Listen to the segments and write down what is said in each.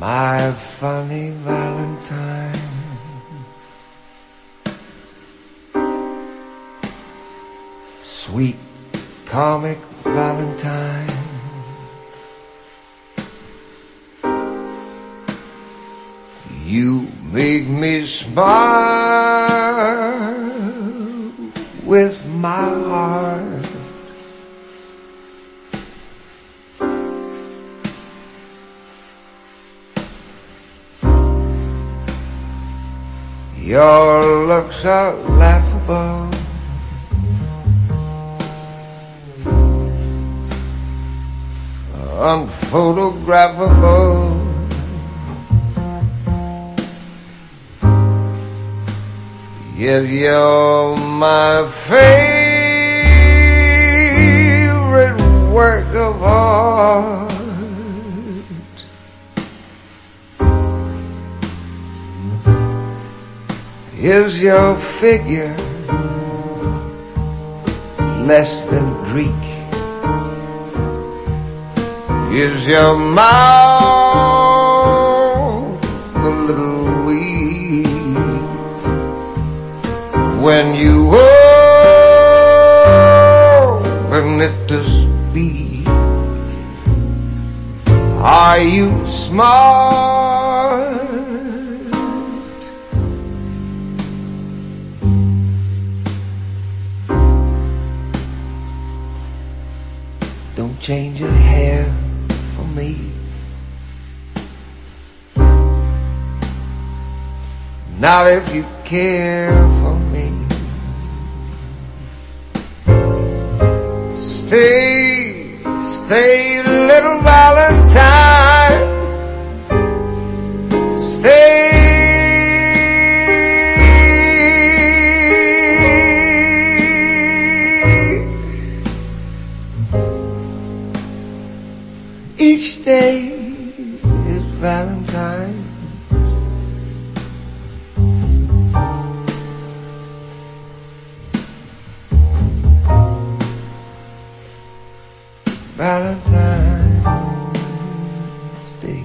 My funny Valentine, sweet comic Valentine, you make me smile with my heart. Your looks are laughable, unphotographable. Yet you're my favorite work of art. Is your figure less than Greek? Is your mouth a little weak when you open it to speak? Are you smart? Don't change your hair for me. Not if you care for me. Stay, stay, little Valentine. Stay. Each day is Valentine. Valentine's Day.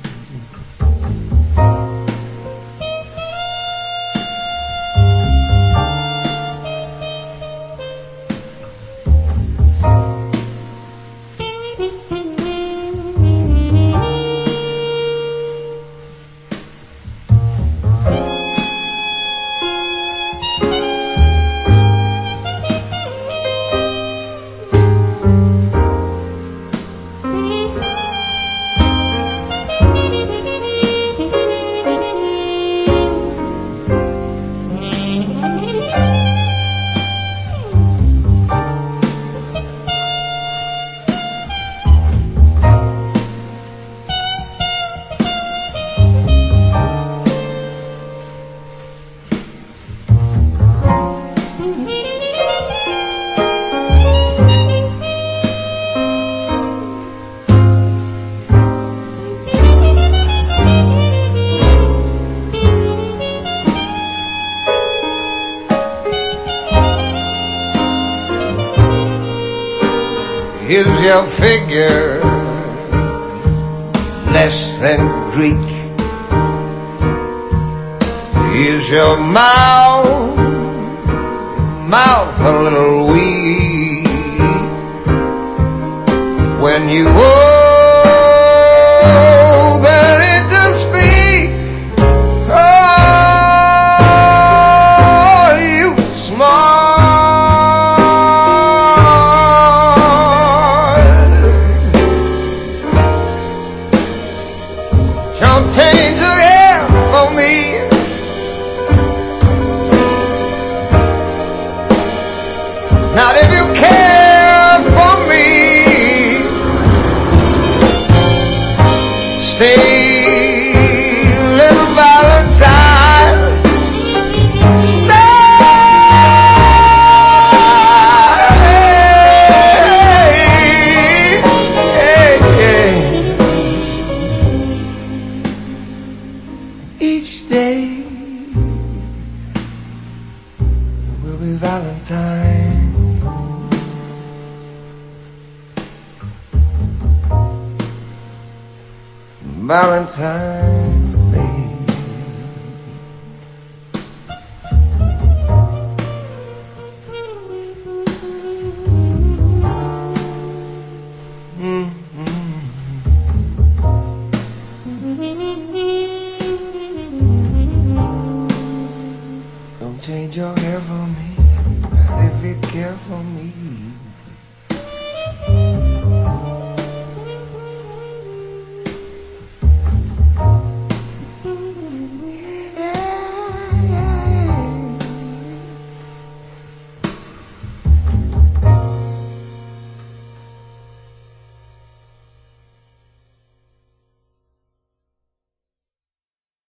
Is your figure less than Greek? Is your mouth a little weak when you open it to speak? Are you smart? Change your hair for me. Not if you care for me. Stay, little Valentine. Each day will be Valentine. Valentine's Day. Don't change your hair for me, if you care for me.